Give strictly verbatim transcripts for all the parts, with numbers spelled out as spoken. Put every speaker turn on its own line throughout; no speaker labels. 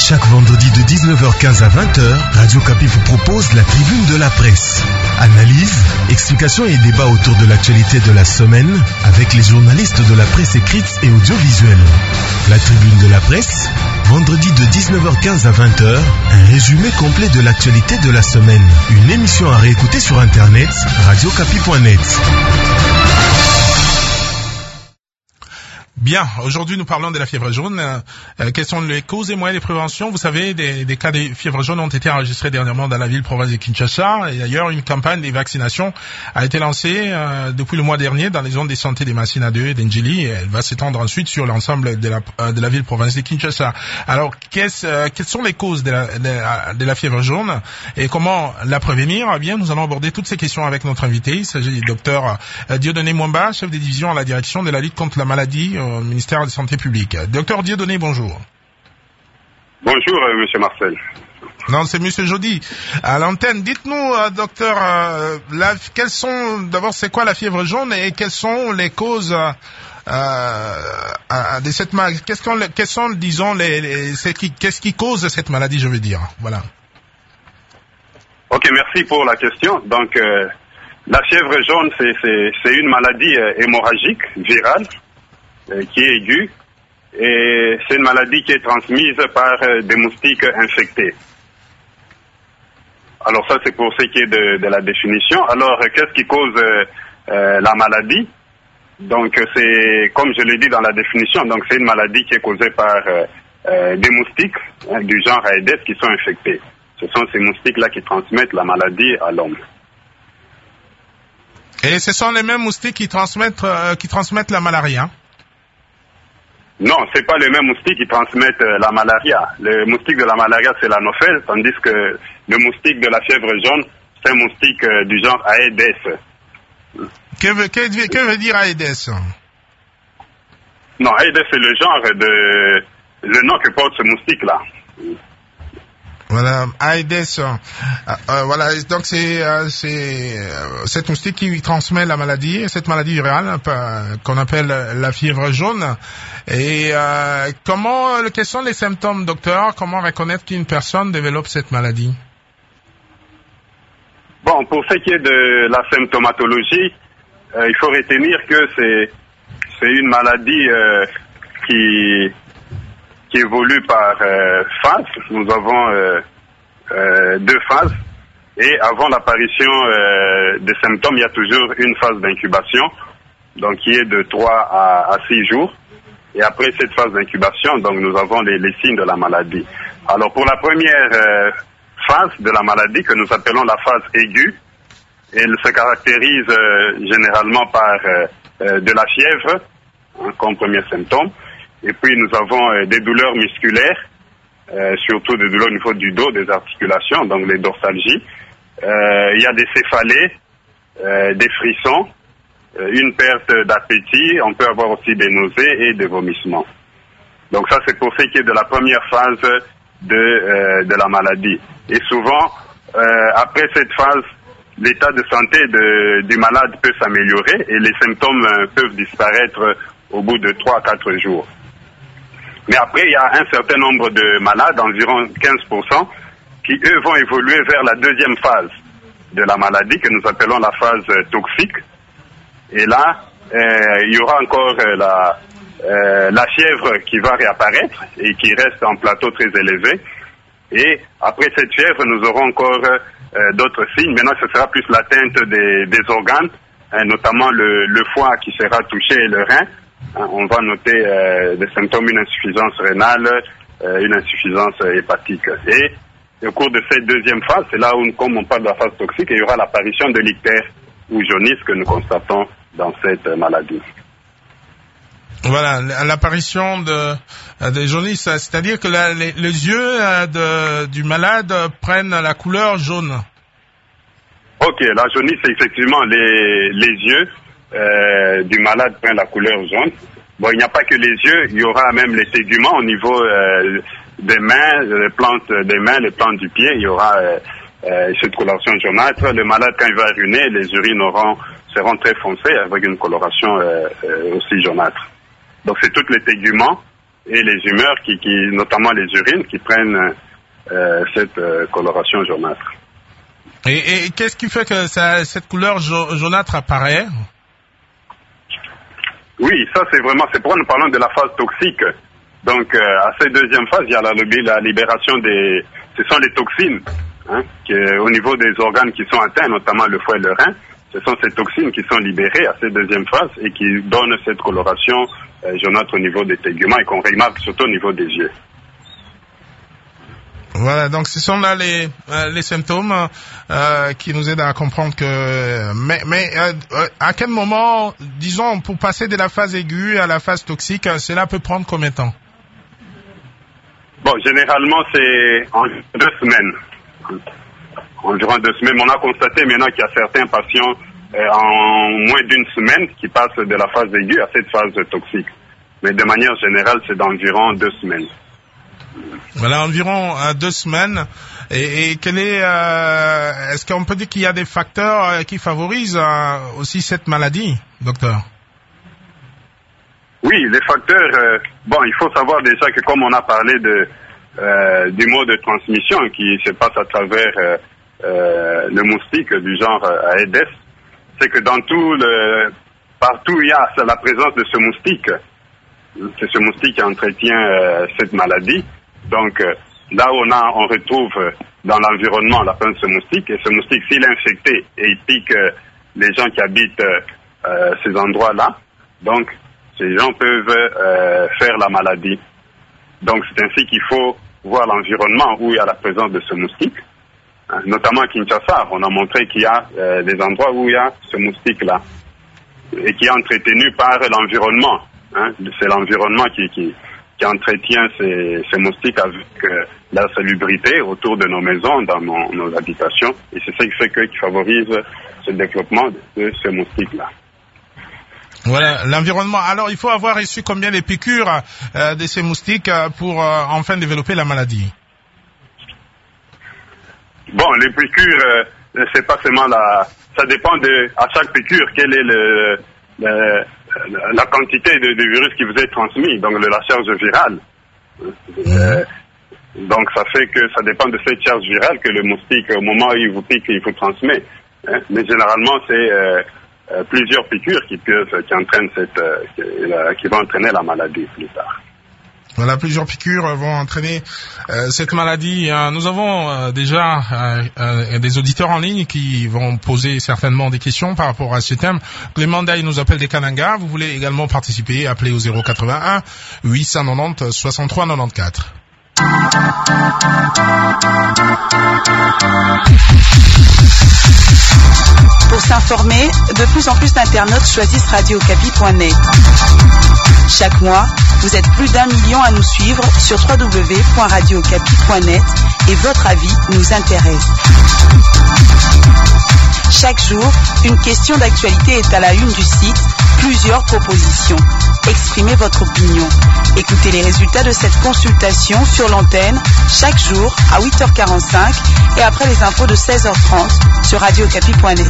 Chaque vendredi de dix-neuf heures quinze à vingt heures, Radio Kapi vous propose la tribune de la presse. Analyse, explications et débats autour de l'actualité de la semaine avec les journalistes de la presse écrite et audiovisuelle. La tribune de la presse, vendredi de dix-neuf heures quinze à vingt heures, un résumé complet de l'actualité de la semaine. Une émission à réécouter sur internet, radio kapi point net.
Bien, aujourd'hui nous parlons de la fièvre jaune. Euh, quelles sont les causes et moyens de prévention? Vous savez, des, des cas de fièvre jaune ont été enregistrés dernièrement dans la ville-province de Kinshasa. Et d'ailleurs, une campagne de vaccination a été lancée euh, depuis le mois dernier dans les zones de santé des Massina deux et d'Ndjili. Elle va s'étendre ensuite sur l'ensemble de la, euh, de la ville-province de Kinshasa. Alors, qu'est-ce, euh, quelles sont les causes de la, de, de la fièvre jaune et comment la prévenir? Eh bien, nous allons aborder toutes ces questions avec notre invité. Il s'agit du docteur euh, Dieudonné Mwamba, chef de division à la direction de la lutte contre la maladie au ministère de la Santé publique. Docteur Dieudonné, bonjour.
Bonjour, euh, monsieur Marcel.
Non, c'est monsieur Jody. À l'antenne, dites-nous, euh, docteur, euh, la, quelles sont, d'abord, c'est quoi la fièvre jaune et quelles sont les causes euh, euh, de cette maladie? Qu'est-ce qu'on, quelles sont, disons, les, les c'est qui, qu'est-ce qui cause cette maladie, je veux dire? Voilà.
Ok, merci pour la question. Donc, euh, la fièvre jaune, c'est, c'est, c'est une maladie euh, hémorragique, virale, qui est aiguë, et c'est une maladie qui est transmise par euh, des moustiques infectés. Alors ça, c'est pour ce qui est de, de la définition. Alors, euh, qu'est-ce qui cause euh, euh, la maladie? Donc, c'est, comme je l'ai dit dans la définition, donc c'est une maladie qui est causée par euh, euh, des moustiques hein, du genre Aedes qui sont infectés. Ce sont ces moustiques-là qui transmettent la maladie à l'homme.
Et ce sont les mêmes moustiques qui transmettent, euh, qui transmettent la malaria?
Non, c'est pas les mêmes moustiques qui transmettent euh, la malaria. Le moustique de la malaria, c'est l'anophèle, tandis que le moustique de la fièvre jaune, c'est un moustique euh, du genre Aedes.
Que veut, que, que veut dire Aedes?
Non, Aedes, c'est le genre de... le nom que porte ce moustique-là.
Voilà, Aedes. Euh, euh, voilà, donc c'est euh, c'est euh, cette moustique qui transmet la maladie, cette maladie virale euh, qu'on appelle la fièvre jaune. Et euh, comment, quels sont les symptômes, docteur? Comment reconnaître qu'une personne développe cette maladie?
Bon, pour ce qui est de la symptomatologie, euh, il faut retenir que c'est c'est une maladie euh, qui qui évolue par euh, phase. Nous avons euh, euh, deux phases. Et avant l'apparition euh, des symptômes, il y a toujours une phase d'incubation, donc qui est de trois à six jours. Et après cette phase d'incubation, donc nous avons les, les signes de la maladie. Alors pour la première euh, phase de la maladie, que nous appelons la phase aiguë, elle se caractérise euh, généralement par euh, euh, de la fièvre, hein, comme premier symptôme. Et puis nous avons euh, des douleurs musculaires, euh, surtout des douleurs au niveau du dos, des articulations, donc les dorsalgies. Euh, il y a des céphalées, euh, des frissons, euh, une perte d'appétit. On peut avoir aussi des nausées et des vomissements. Donc ça, c'est pour ce qui est de la première phase de, euh, de la maladie. Et souvent, euh, après cette phase, l'état de santé de, du malade peut s'améliorer et les symptômes euh, peuvent disparaître au bout de trois à quatre jours. Mais après, il y a un certain nombre de malades, environ quinze pour cent, qui, eux, vont évoluer vers la deuxième phase de la maladie, que nous appelons la phase euh, toxique. Et là, euh, il y aura encore euh, la, euh, la fièvre qui va réapparaître et qui reste en plateau très élevé. Et après cette fièvre, nous aurons encore euh, d'autres signes. Maintenant, ce sera plus l'atteinte des, des organes, hein, notamment le, le foie qui sera touché et le rein. Hein, on va noter euh, des symptômes, une insuffisance rénale, euh, une insuffisance hépatique. Et au cours de cette deuxième phase, c'est là où, comme on parle de la phase toxique, il y aura l'apparition de l'ictère ou jaunisse que nous constatons dans cette maladie.
Voilà, l'apparition de, de jaunisse, c'est-à-dire que la, les, les yeux de, du malade prennent la couleur jaune.
Ok, la jaunisse, c'est effectivement les, les yeux euh, du malade prennent la couleur jaune. Bon, il n'y a pas que les yeux, il y aura même les téguments au niveau euh, des mains, les plantes des mains, les plantes du pied, il y aura euh, euh, cette coloration jaunâtre. Le malade, quand il va uriner, les urines auront, seront très foncées avec une coloration euh, euh, aussi jaunâtre. Donc c'est tous les téguments et les humeurs, qui, qui, notamment les urines, qui prennent euh, cette euh, coloration jaunâtre.
Et, et qu'est-ce qui fait que ça, cette couleur ja- jaunâtre apparaît?
Oui, ça c'est vraiment, c'est pourquoi nous parlons de la phase toxique. Donc euh, à cette deuxième phase, il y a la, la libération des, ce sont les toxines, hein, qui, au niveau des organes qui sont atteints, notamment le foie et le rein. Ce sont ces toxines qui sont libérées à cette deuxième phase et qui donnent cette coloration euh, jaunâtre au niveau des teguments et qu'on remarque surtout au niveau des yeux.
Voilà, donc ce sont là les euh, les symptômes euh, qui nous aident à comprendre que mais mais euh, à quel moment, disons, pour passer de la phase aiguë à la phase toxique, cela peut prendre combien de temps?
Bon, généralement c'est en deux semaines. Environ deux semaines. On a constaté maintenant qu'il y a certains patients euh, en moins d'une semaine qui passent de la phase aiguë à cette phase toxique. Mais de manière générale, c'est d'environ deux semaines.
Voilà, environ euh, deux semaines. Et, et quel est, euh, est-ce qu'on peut dire qu'il y a des facteurs euh, qui favorisent euh, aussi cette maladie, docteur?
Oui, les facteurs. Euh, bon, il faut savoir déjà que comme on a parlé de euh, du mode de transmission qui se passe à travers euh, euh, le moustique du genre euh, Aedes, c'est que dans tout le partout où il y a la présence de ce moustique, c'est ce moustique qui entretient euh, cette maladie. Donc, euh, là où on, a, on retrouve euh, dans l'environnement la présence de ce moustique, et ce moustique, s'il est infecté et il pique euh, les gens qui habitent euh, euh, ces endroits-là, donc ces gens peuvent euh, faire la maladie. Donc, c'est ainsi qu'il faut voir l'environnement où il y a la présence de ce moustique. Hein, notamment à Kinshasa, on a montré qu'il y a euh, des endroits où il y a ce moustique-là, et qui est entretenu par l'environnement. Hein, c'est l'environnement qui... qui qui entretient ces, ces moustiques avec euh, la salubrité autour de nos maisons, dans nos, nos habitations. Et c'est ça qui fait que, qui favorise ce développement de ces moustiques-là.
Voilà, l'environnement. Alors, il faut avoir reçu combien de piqûres euh, de ces moustiques pour euh, enfin développer la maladie?
Bon, les piqûres, euh, c'est pas seulement la... Ça dépend de, à chaque piqûre, quel est le... le la quantité de, de virus qui vous est transmis, donc de la charge virale. Euh, donc ça fait que ça dépend de cette charge virale que le moustique, au moment où il vous pique, il vous transmet. Hein. Mais généralement, c'est euh, euh, plusieurs piqûres qui peuvent, qui entraînent cette, euh, qui, la, qui vont entraîner la maladie plus tard.
Voilà, plusieurs piqûres vont entraîner euh, cette maladie. Euh, nous avons euh, déjà euh, euh, des auditeurs en ligne qui vont poser certainement des questions par rapport à ce thème. Clément Daye nous appelle des Kananga. Vous voulez également participer, appelez au zéro quatre-vingt-un huit cent quatre-vingt-dix soixante-trois quatre-vingt-quatorze.
Pour s'informer, de plus en plus d'internautes choisissent radio okapi point net. Chaque mois, vous êtes plus d'un million à nous suivre sur w w w point radio okapi point net et votre avis nous intéresse. Chaque jour, une question d'actualité est à la une du site, plusieurs propositions. Exprimez votre opinion. Écoutez les résultats de cette consultation sur l'antenne chaque jour à huit heures quarante-cinq et après les infos de seize heures trente sur radio okapi point net.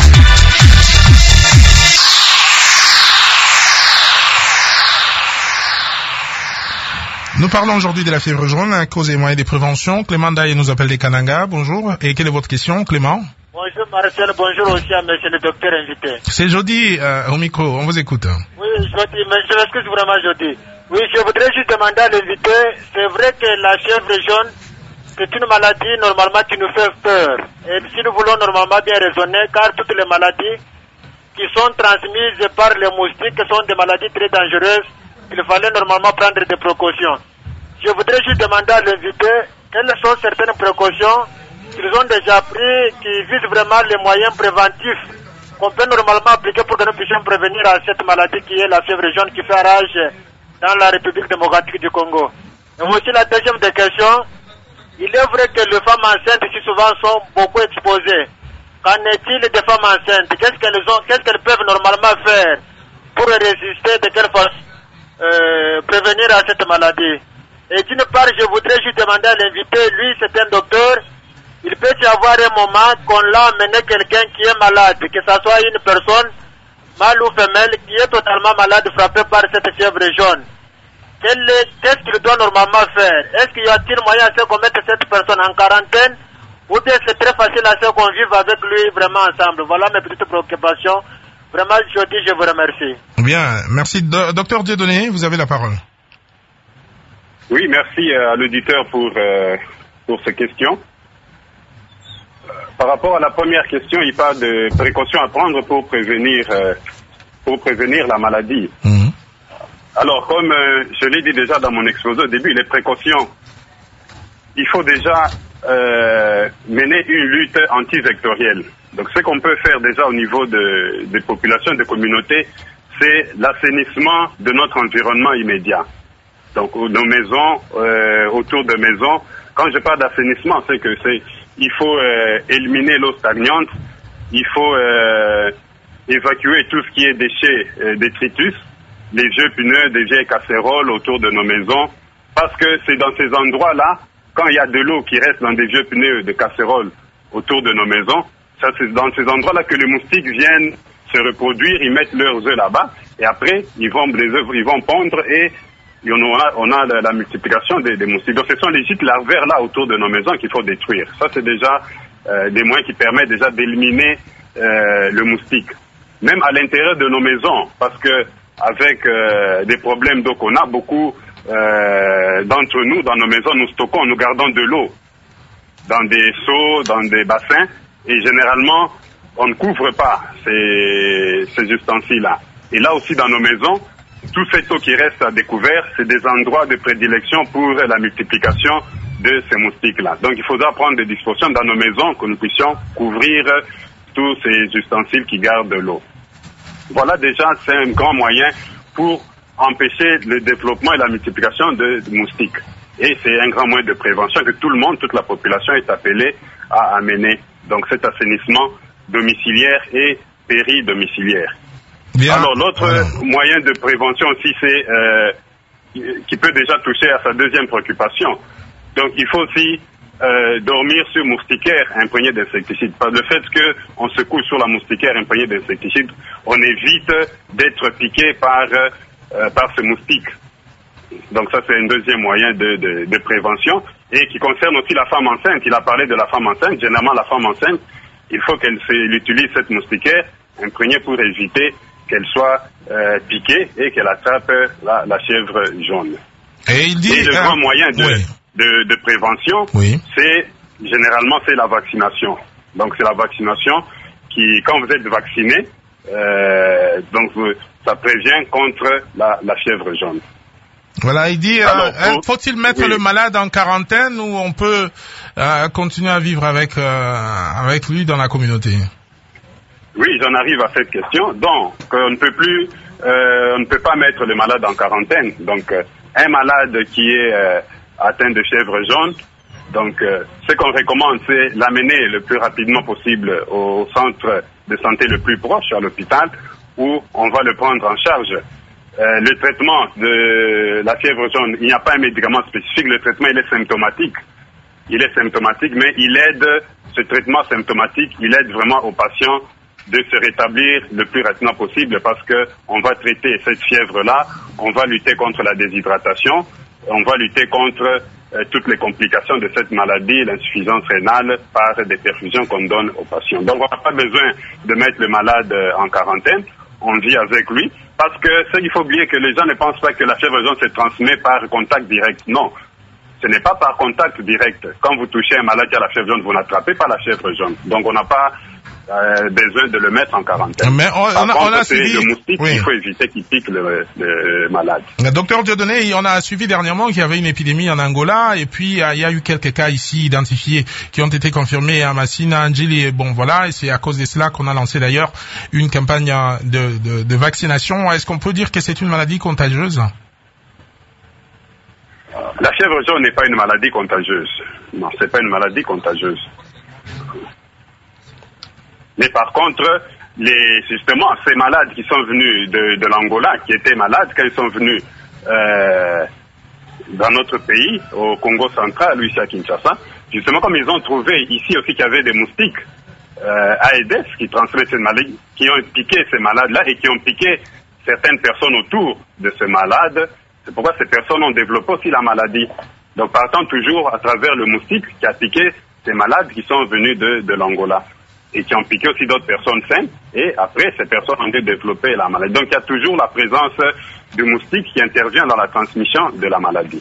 Nous parlons aujourd'hui de la fièvre jaune, cause et moyens de prévention. Clément Daye nous appelle des Kananga. Bonjour. Et quelle est votre question, Clément?
Bonjour Marcel, bonjour aussi à monsieur le docteur invité.
C'est Jody euh, au micro, on vous écoute.
Oui, Jody, mais je m'excuse vraiment Jody. Oui, je voudrais juste demander à l'invité, c'est vrai que la fièvre jaune, c'est une maladie normalement qui nous fait peur. Et si nous voulons normalement bien raisonner, car toutes les maladies qui sont transmises par les moustiques sont des maladies très dangereuses, il fallait normalement prendre des précautions. Je voudrais juste demander à l'invité, quelles sont certaines précautions qu'ils ont déjà pris, qui visent vraiment les moyens préventifs qu'on peut normalement appliquer pour que nous puissions prévenir à cette maladie qui est la fièvre jaune qui fait rage dans la République démocratique du Congo. Et aussi la deuxième des questions, il est vrai que les femmes enceintes ici souvent sont beaucoup exposées. Qu'en est-il des femmes enceintes? Qu'est-ce qu'elles ont, qu'est-ce qu'elles peuvent normalement faire pour résister, de quelle façon euh, prévenir à cette maladie? Et d'une part, je voudrais juste demander à l'invité, lui c'est un docteur, il peut y avoir un moment qu'on l'a amené quelqu'un qui est malade, que ce soit une personne, mâle ou femelle, qui est totalement malade, frappée par cette fièvre jaune. qu'est-ce qu'il doit normalement faire? Est-ce qu'il y a-t-il moyen à ce qu'on mette cette personne en quarantaine? Ou bien c'est très facile à ce qu'on vive avec lui vraiment ensemble? Voilà mes petites préoccupations. Vraiment, je dis, je vous remercie.
Bien, merci. Do- Docteur Dieudonné, vous avez la parole.
Oui, merci à l'auditeur pour, euh, pour ces questions. Par rapport à la première question, il parle de précautions à prendre pour prévenir, euh, pour prévenir la maladie. Mmh. Alors, comme euh, je l'ai dit déjà dans mon exposé au début, les précautions, il faut déjà euh, mener une lutte antivectorielle. Donc, ce qu'on peut faire déjà au niveau de, des populations, des communautés, c'est l'assainissement de notre environnement immédiat. Donc, nos maisons, euh, autour de maisons. Quand je parle d'assainissement, c'est que c'est, il faut euh, éliminer l'eau stagnante, il faut euh, évacuer tout ce qui est déchets, euh, détritus, les vieux pneus, des vieilles casséroles autour de nos maisons, parce que c'est dans ces endroits-là, quand il y a de l'eau qui reste dans des vieux pneus de casséroles autour de nos maisons, ça c'est dans ces endroits-là que les moustiques viennent se reproduire, ils mettent leurs œufs là-bas, et après, ils vont, les œufs, ils vont pondre et Et on a, on a la, la multiplication des, des moustiques. Donc ce sont les gîtes larvaires là autour de nos maisons qu'il faut détruire. Ça c'est déjà euh, des moyens qui permettent déjà d'éliminer euh, le moustique. Même à l'intérieur de nos maisons, parce que avec euh, des problèmes d'eau qu'on a, beaucoup euh, d'entre nous, dans nos maisons, nous stockons, nous gardons de l'eau dans des seaux, dans des bassins, et généralement on ne couvre pas ces, ces ustensiles-là. Et là aussi dans nos maisons, tout cette eau qui reste à découvert, c'est des endroits de prédilection pour la multiplication de ces moustiques-là. Donc il faudra prendre des dispositions dans nos maisons que nous puissions couvrir tous ces ustensiles qui gardent de l'eau. Voilà déjà, c'est un grand moyen pour empêcher le développement et la multiplication de moustiques. Et c'est un grand moyen de prévention que tout le monde, toute la population est appelée à amener. Donc cet assainissement domiciliaire et péri-domiciliaire. Bien. Alors l'autre voilà. moyen de prévention aussi, c'est euh, qui peut déjà toucher à sa deuxième préoccupation. Donc il faut aussi euh, dormir sur moustiquaire imprégné d'insecticides. Par le fait qu'on se couche sur la moustiquaire imprégnée d'insecticides, on évite d'être piqué par euh, par ce moustique. Donc ça c'est un deuxième moyen de, de, de prévention et qui concerne aussi la femme enceinte. Il a parlé de la femme enceinte. Généralement la femme enceinte, il faut qu'elle utilise cette moustiquaire imprégnée pour éviter qu'elle soit euh, piquée et qu'elle attrape la, la chèvre jaune.
Et il dit...
Et le euh, grand moyen de, oui. de, de prévention,
oui.
c'est, généralement, c'est la vaccination. Donc c'est la vaccination qui, quand vous êtes vacciné, euh, donc ça prévient contre la, la chèvre jaune.
Voilà, il dit, Alors, euh, pour... faut-il mettre oui. le malade en quarantaine ou on peut euh, continuer à vivre avec, euh, avec lui dans la communauté ?
Oui, j'en arrive à cette question. Donc, on ne peut plus, euh, on ne peut pas mettre le malade en quarantaine. Donc, euh, un malade qui est euh, atteint de chèvre jaune, donc, euh, ce qu'on recommande, c'est l'amener le plus rapidement possible au centre de santé le plus proche, à l'hôpital, où on va le prendre en charge. Euh, le traitement de la fièvre jaune, il n'y a pas un médicament spécifique. Le traitement, il est symptomatique. Il est symptomatique, mais il aide, ce traitement symptomatique, il aide vraiment aux patients de se rétablir le plus rapidement possible parce que on va traiter cette fièvre-là, on va lutter contre la déshydratation, on va lutter contre euh, toutes les complications de cette maladie, l'insuffisance rénale par des perfusions qu'on donne aux patients. Donc on n'a pas besoin de mettre le malade euh, en quarantaine, on vit avec lui parce que ça, il faut oublier que les gens ne pensent pas que la fièvre jaune se transmet par contact direct. Non. Ce n'est pas par contact direct. Quand vous touchez un malade qui a la fièvre jaune, vous n'attrapez pas la fièvre jaune. Donc on n'a pas Euh, besoin de le mettre en quarantaine.
Mais on, on,
Par
a,
contre,
on a
c'est
suivi...
le moustique
oui.
qu'il faut éviter qui pique le, le malade.
Docteur Dieudonné, on a suivi dernièrement qu'il y avait une épidémie en Angola et puis il y a eu quelques cas ici identifiés qui ont été confirmés à Massina, Anjili et bon voilà, et c'est à cause de cela qu'on a lancé d'ailleurs une campagne de, de, de vaccination. Est-ce qu'on peut dire que c'est une maladie contagieuse?
La fièvre jaune n'est pas une maladie contagieuse. Non, c'est pas une maladie contagieuse. Mais par contre, les, justement, ces malades qui sont venus de, de l'Angola, qui étaient malades quand ils sont venus euh, dans notre pays, au Congo central, ici à Kinshasa, justement comme ils ont trouvé ici aussi qu'il y avait des moustiques euh, Aedes qui transmettent cette maladie, qui ont piqué ces malades-là et qui ont piqué certaines personnes autour de ces malades, C'est pourquoi ces personnes ont développé aussi la maladie. Donc partant toujours à travers le moustique qui a piqué ces malades qui sont venus de, de l'Angola et qui ont piqué aussi d'autres personnes saines, et après ces personnes ont dû développer la maladie. Donc il y a toujours la présence du moustique qui intervient dans la transmission de la maladie.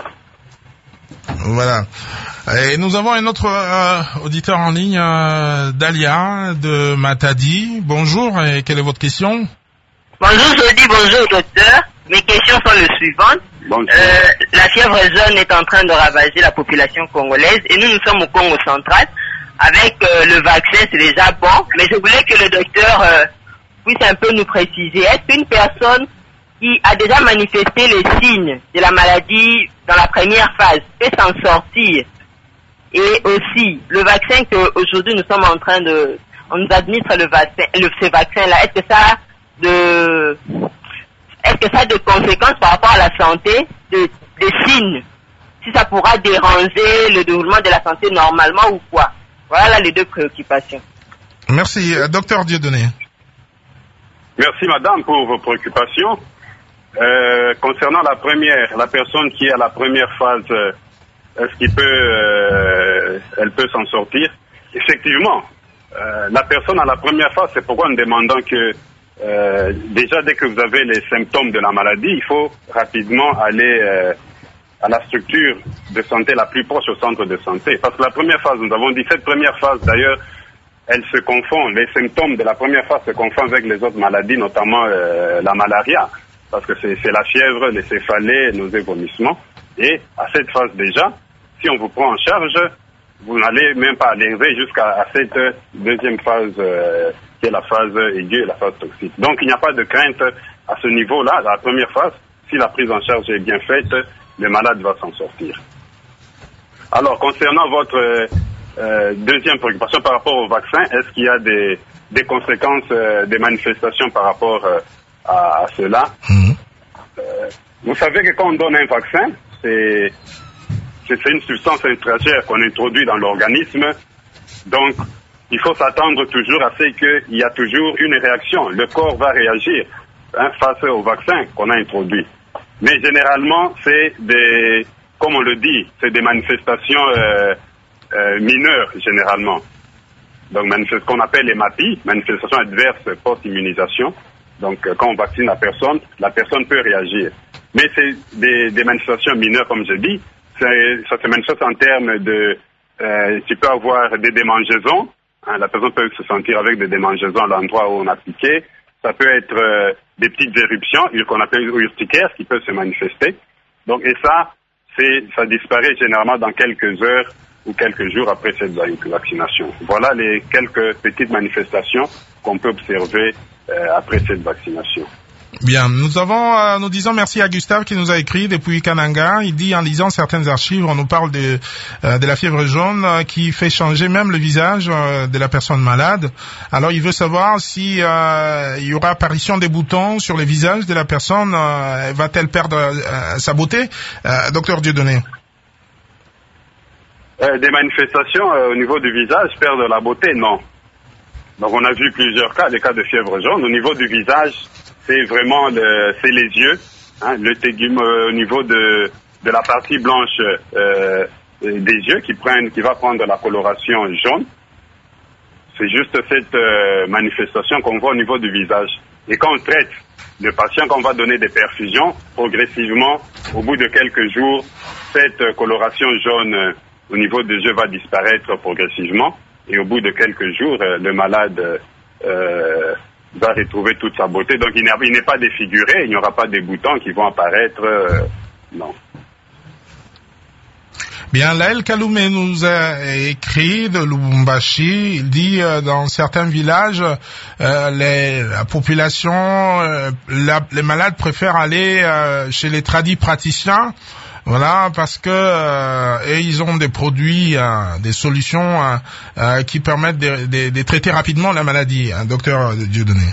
Voilà. Et nous avons un autre euh, auditeur en ligne, euh, Dalia de Matadi. Bonjour, et quelle est votre question?
Bonjour, je dis bonjour docteur. Mes questions sont les suivantes. Euh, la fièvre jaune est en train de ravager la population congolaise et nous, nous sommes au Congo central. Avec euh, le vaccin, c'est déjà bon, mais je voulais que le docteur euh, puisse un peu nous préciser. Est-ce qu'une personne qui a déjà manifesté les signes de la maladie dans la première phase peut s'en sortir? Et aussi, le vaccin qu'aujourd'hui nous sommes en train de... On nous administre le vaccin, le, ce vaccin-là, est-ce que ça a de... Est-ce que ça a des conséquences par rapport à la santé, de, des signes? Si ça pourra déranger le déroulement de la santé normalement ou quoi? Voilà les deux préoccupations.
Merci. Docteur Dieudonné.
Merci madame pour vos préoccupations. Euh, concernant la première, la personne qui est à la première phase, euh, est-ce qu'il peut, euh, elle peut s'en sortir? Effectivement, euh, la personne à la première phase, c'est pourquoi nous demandons que euh, déjà dès que vous avez les symptômes de la maladie, il faut rapidement aller euh, à la structure de santé la plus proche au centre de santé. Parce que la première phase, nous avons dit, cette première phase d'ailleurs, elle se confond, les symptômes de la première phase se confondent avec les autres maladies, notamment euh, la malaria. Parce que c'est, c'est la fièvre, les céphalées, nos vomissements. Et à cette phase déjà, si on vous prend en charge, vous n'allez même pas arriver jusqu'à à cette deuxième phase euh, qui est la phase aiguë et la phase toxique. Donc il n'y a pas de crainte à ce niveau-là. La première phase, si la prise en charge est bien faite, le malade va s'en sortir. Alors concernant votre euh, deuxième préoccupation par rapport au vaccin, est-ce qu'il y a des, des conséquences, euh, des manifestations par rapport euh, à, à cela? Mmh. euh, Vous savez que quand on donne un vaccin, c'est c'est une substance étrangère qu'on introduit dans l'organisme. Donc, il faut s'attendre toujours à ce qu'il y a toujours une réaction. Le corps va réagir hein, face au vaccin qu'on a introduit. Mais généralement, c'est des, comme on le dit, c'est des manifestations euh, euh, mineures, généralement. Donc, ce qu'on appelle les M A P I, manifestations adverses post-immunisation. Donc, quand on vaccine la personne, la personne peut réagir. Mais c'est des, des manifestations mineures, comme je dis. C'est, ça se manifeste en termes de... Euh, tu peux avoir des démangeaisons. Hein, la personne peut se sentir avec des démangeaisons à l'endroit où on a piqué. Ça peut être euh, des petites éruptions, qu'on appelle urticaires, qui peuvent se manifester. Donc, et ça, c'est, ça disparaît généralement dans quelques heures ou quelques jours après cette vaccination. Voilà les quelques petites manifestations qu'on peut observer euh, après cette vaccination.
Bien, nous avons, euh, nous disons merci à Gustave qui nous a écrit depuis Kananga. Il dit en lisant certaines archives, on nous parle de euh, de la fièvre jaune euh, qui fait changer même le visage euh, de la personne malade. Alors il veut savoir si euh, il y aura apparition des boutons sur le visage de la personne. Euh, va-t-elle perdre euh, sa beauté, euh, docteur Dieudonné?
Euh, des manifestations euh, au niveau du visage, perdre la beauté, non. Donc on a vu plusieurs cas, des cas de fièvre jaune. Au niveau du visage, c'est vraiment le, c'est les yeux, hein, le tégum euh, au niveau de de la partie blanche euh, des yeux qui prennent, qui va prendre la coloration jaune. C'est juste cette euh, manifestation qu'on voit au niveau du visage. Et quand on traite le patient, quand on va donner des perfusions, progressivement, au bout de quelques jours, cette euh, coloration jaune euh, au niveau des yeux va disparaître progressivement. Et au bout de quelques jours, euh, le malade euh, va retrouver toute sa beauté. Donc il, il n'est pas défiguré, il n'y aura pas des boutons qui vont apparaître. Euh, non.
Bien, Laël Kaloumé nous a écrit de Lubumbashi. Il dit euh, dans certains villages, euh, les, la population, euh, la, les malades préfèrent aller euh, chez les tradis praticiens. Voilà, parce que euh, et ils ont des produits, euh, des solutions euh, euh, qui permettent de, de, de traiter rapidement la maladie, hein, docteur Dieudonné.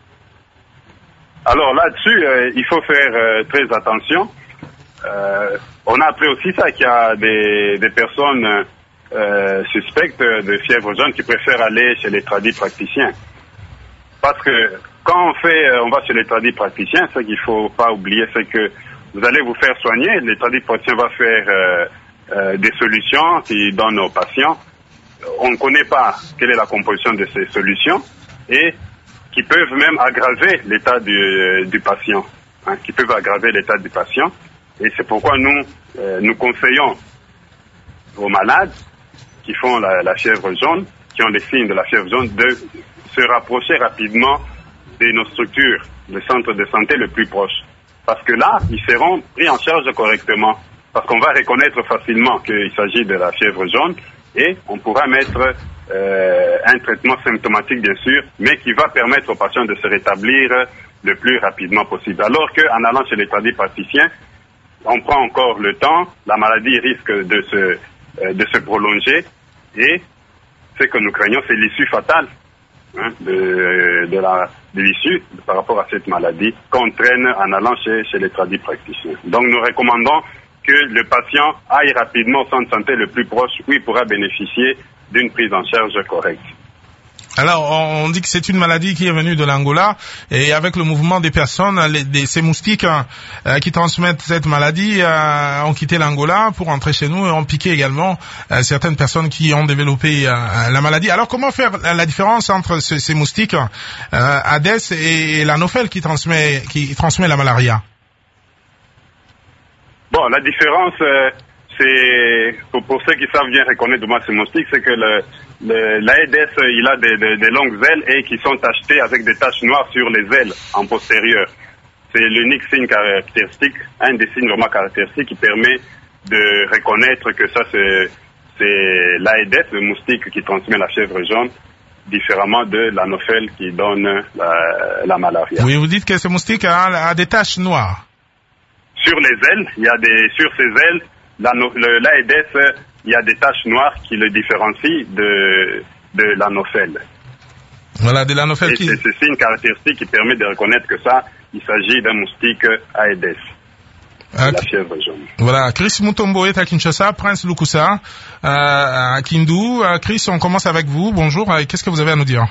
Alors là-dessus, euh, il faut faire euh, très attention. Euh, on a appris aussi ça, qu'il y a des, des personnes euh, suspectes de fièvre jaune qui préfèrent aller chez les tradis praticiens. Parce que quand on fait, on va chez les tradis praticiens, ce qu'il faut pas oublier, c'est que vous allez vous faire soigner, l'état-praticien va faire euh, euh, des solutions qu'il donne aux patients. On ne connaît pas quelle est la composition de ces solutions et qui peuvent même aggraver l'état du, du patient, hein, qui peuvent aggraver l'état du patient. Et c'est pourquoi nous, euh, nous conseillons aux malades qui font la, la fièvre jaune, qui ont les signes de la fièvre jaune, de se rapprocher rapidement de nos structures, le centre de santé le plus proche. Parce que là, ils seront pris en charge correctement. Parce qu'on va reconnaître facilement qu'il s'agit de la fièvre jaune et on pourra mettre euh, un traitement symptomatique, bien sûr, mais qui va permettre aux patients de se rétablir le plus rapidement possible. Alors qu'en allant chez les tradipraticiens, on prend encore le temps, la maladie risque de se, euh, de se prolonger et ce que nous craignons, c'est l'issue fatale hein, de, de, la, de l'issue par rapport à cette maladie qu'on traîne en allant chez, chez les tradipraticiens. Donc nous recommandons que le patient aille rapidement au centre de santé le plus proche où il pourra bénéficier d'une prise en charge correcte.
Alors, on dit que c'est une maladie qui est venue de l'Angola et avec le mouvement des personnes, les, des, ces moustiques euh, qui transmettent cette maladie euh, ont quitté l'Angola pour entrer chez nous et ont piqué également euh, certaines personnes qui ont développé euh, la maladie. Alors, comment faire la différence entre ce, ces moustiques euh, Aedes et l'Anophèle qui transmet, qui transmet la malaria?
Bon, la différence, euh, c'est, pour, pour ceux qui savent bien reconnaître de moi ces moustiques, c'est que le, le, l'Aedes, il a des, des, des longues ailes et qui sont tachetées avec des taches noires sur les ailes en postérieur. C'est l'unique signe caractéristique, un des signes vraiment caractéristiques qui permet de reconnaître que ça c'est, c'est l'Aedes, le moustique qui transmet la fièvre jaune, différemment de l'Anophèle qui donne la, la malaria.
Oui, vous dites que ce moustique a, a des taches noires.
Sur les ailes, il y a des, sur ces ailes, l'Aedes, il y a des taches noires qui le différencient de, de l'Anophèle.
Voilà, de l'Anophèle
Et
qui...
c'est ce signe caractéristique qui permet de reconnaître que ça, il s'agit d'un moustique Aedes.
Ah,
la fièvre jaune.
Voilà, Chris Mutombo est à Kinshasa, Prince Lukusa euh, à Kindu. Euh, Chris, on commence avec vous. Bonjour, euh, qu'est-ce que vous avez à nous dire?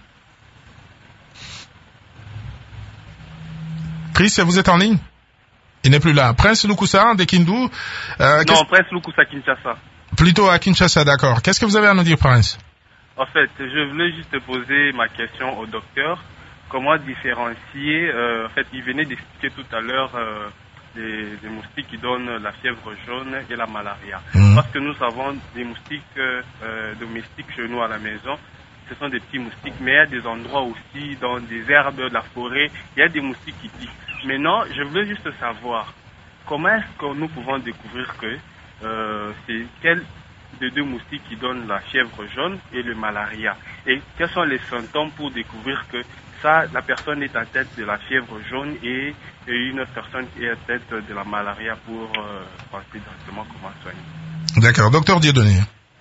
Chris, vous êtes en ligne? Il n'est plus là. Prince Lukusa de Kindu. Euh,
non, Prince Lukusa Kinshasa.
Plutôt à Kinshasa, d'accord. Qu'est-ce que vous avez à nous dire, Prince?
En fait, je voulais juste poser ma question au docteur. Comment différencier, euh, en fait, il venait d'expliquer tout à l'heure euh, des, des moustiques qui donnent la fièvre jaune et la malaria. Mmh. Parce que nous avons des moustiques euh, domestiques chez nous à la maison. Ce sont des petits moustiques, mais il y a des endroits aussi, dans des herbes de la forêt, il y a des moustiques qui piquent. Maintenant, je veux juste savoir, comment est-ce que nous pouvons découvrir que euh, c'est quel des deux moustiques qui donnent la fièvre jaune et le malaria? Et quels sont les symptômes pour découvrir que ça, la personne est atteinte de la fièvre jaune et, et une autre personne qui est atteinte de la malaria pour euh, penser directement comment soigner? D'accord.
Docteur Dieudonné.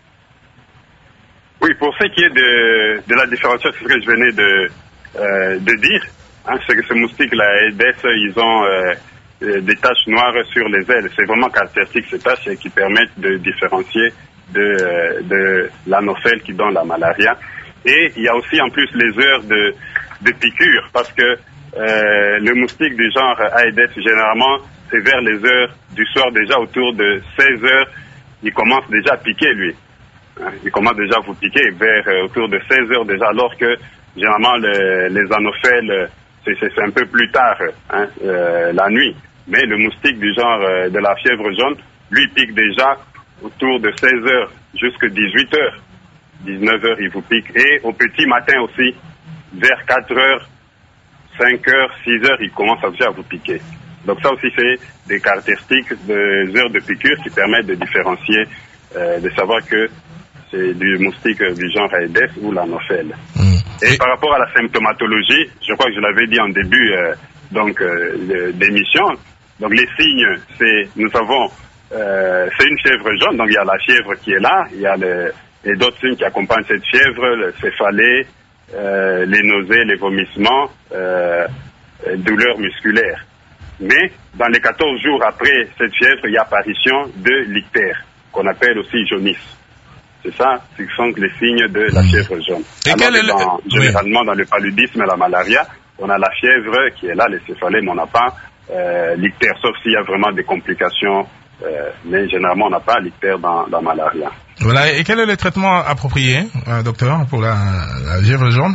Oui, pour ce qui est de, de la différenciation, c'est ce que je venais de, euh, de dire. Hein, c'est que ces moustiques, la Aedes, ils ont euh, des taches noires sur les ailes. C'est vraiment caractéristique ces taches et qui permettent de différencier de, de l'Anophèle qui donne la malaria. Et il y a aussi en plus les heures de, de piqûre, parce que euh, le moustique du genre Aedes, généralement, c'est vers les heures du soir, déjà autour de seize heures, il commence déjà à piquer, lui. Hein, il commence déjà à vous piquer vers euh, autour de seize heures déjà, alors que généralement le, les Anophèles, c'est, c'est, c'est un peu plus tard, hein, euh, la nuit. Mais le moustique du genre euh, de la fièvre jaune, lui pique déjà autour de seize heures jusqu'à dix-huit heures. dix-neuf heures, il vous pique. Et au petit matin aussi, vers quatre heures, cinq heures, six heures, il commence déjà à vous piquer. Donc ça aussi, c'est des caractéristiques des heures de piqûre qui permettent de différencier, euh, de savoir que c'est du moustique du genre Aedes ou l'Anophèle. Mmh. Et par rapport à la symptomatologie, je crois que je l'avais dit en début euh, donc euh, d'émission, donc les signes, c'est, nous avons, euh, c'est une fièvre jaune, donc il y a la fièvre qui est là, il y a le, et d'autres signes qui accompagnent cette fièvre, le céphalée, euh, les nausées, les vomissements, euh, douleurs musculaires. Mais dans les quatorze jours après cette fièvre, il y a apparition de l'ictère, qu'on appelle aussi jaunisse. C'est ça, ce sont les signes de la fièvre jaune.
Et
Alors
quel est
dans,
le...
généralement, oui. Dans le paludisme et la malaria, on a la fièvre qui est là, les céphalées, mais on n'a pas euh, l'ictère, sauf s'il y a vraiment des complications. Euh, mais généralement, on n'a pas l'ictère dans la malaria.
Voilà. Et quel est le traitement approprié, euh, docteur, pour la, la fièvre jaune?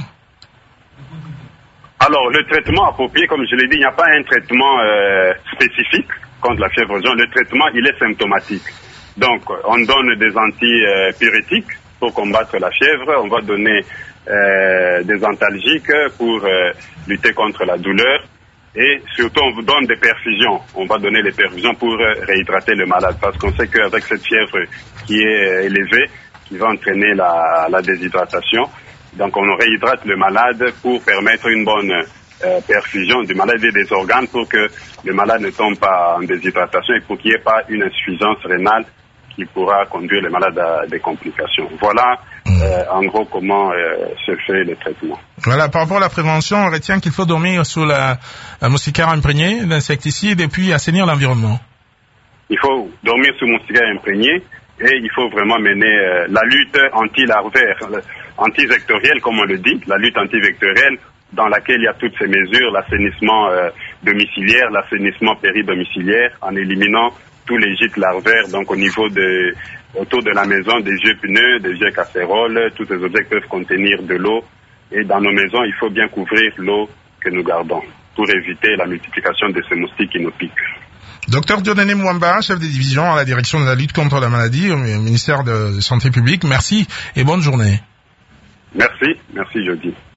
Alors, le traitement approprié, comme je l'ai dit, il n'y a pas un traitement euh, spécifique contre la fièvre jaune. Le traitement, il est symptomatique. Donc, on donne des antipyrétiques pour combattre la fièvre. On va donner euh, des antalgiques pour euh, lutter contre la douleur. Et surtout, on vous donne des perfusions. On va donner les perfusions pour euh, réhydrater le malade. Parce qu'on sait qu'avec cette fièvre qui est euh, élevée, qui va entraîner la, la déshydratation, donc on réhydrate le malade pour permettre une bonne euh, perfusion du malade et des organes pour que le malade ne tombe pas en déshydratation et pour qu'il n'y ait pas une insuffisance rénale qui pourra conduire le malade à des complications. Voilà euh, en gros comment euh, se fait le traitement.
Voilà, par rapport à la prévention, on retient qu'il faut dormir sous la, la moustiquaire imprégnée d'insecticides et puis assainir l'environnement.
Il faut dormir sous moustiquaire imprégnée et il faut vraiment mener euh, la lutte anti-larvaire, anti-vectorielle comme on le dit, la lutte anti-vectorielle dans laquelle il y a toutes ces mesures, l'assainissement euh, domiciliaire, l'assainissement péridomiciliaire, en éliminant tous les gîtes larvaires, donc au niveau de, autour de la maison, des vieux pneus, des vieux casséroles, tous ces objets peuvent contenir de l'eau. Et dans nos maisons, il faut bien couvrir l'eau que nous gardons pour éviter la multiplication de ces moustiques qui nous piquent.
Docteur Dieudonné Mwamba, chef de division à la direction de la lutte contre la maladie au ministère de Santé publique, merci et bonne journée.
Merci, merci Jody.